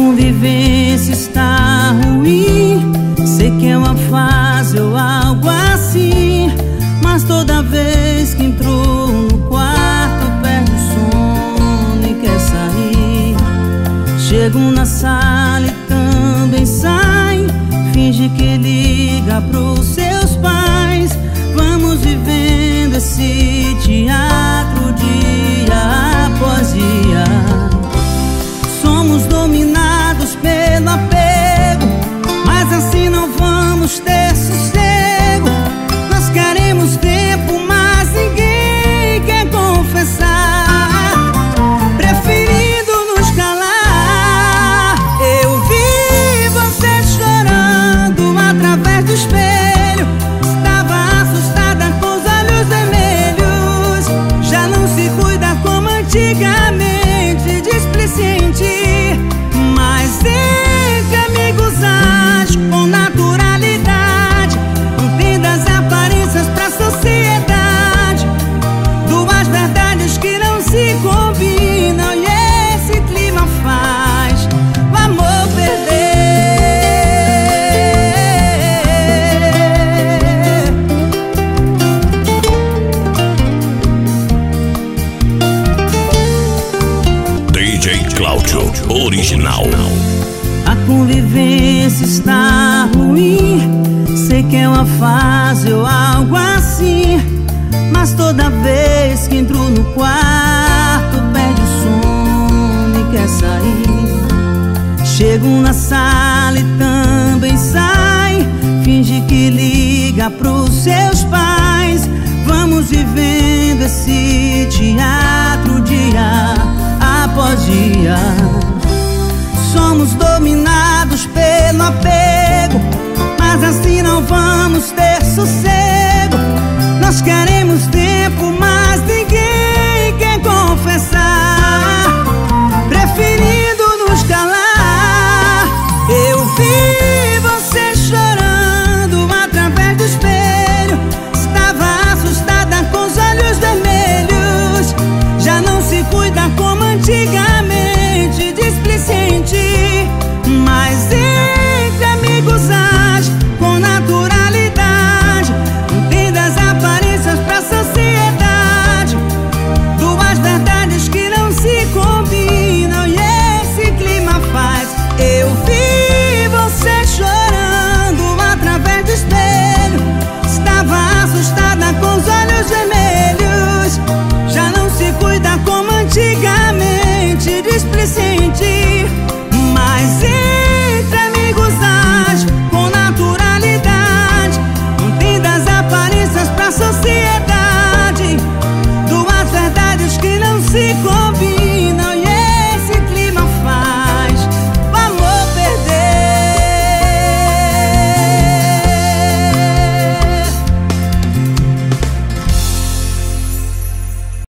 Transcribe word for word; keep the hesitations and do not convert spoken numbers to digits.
convivência está ruim. Sei que é uma fase ou algo assim, mas toda vez que entrou no quarto perde o sono e quer sair. Chego na sala e também sai, finge que liga pros seus pais. Vamos vivendo esse teatro dia após dia. Somos dominados pelo apego, mas assim não vamos ter sossego. Nós queremos tempo, mas ninguém quer confessar, preferindo nos calar. Eu vi você chorando através do espelho, estava assustada com os olhos vermelhos. Já não se cuida como antigamente, displicente. Mas entre amigos age com naturalidade, mantendo as aparências pra sociedade. Duas verdades que não se combinam, e esse clima faz o amor perder. D J Cláudio Original. A convivência está ruim. Sei que é uma fase ou algo assim, mas toda vez que entro no quarto perde o sono e quer sair. Chego na sala e também sai, finge que liga pros seus pais. Vamos vivendo esse teatro dia após dia. Somos dominados pelo apego, mas assim não vamos ter sossego. Nós queremos tempo, mas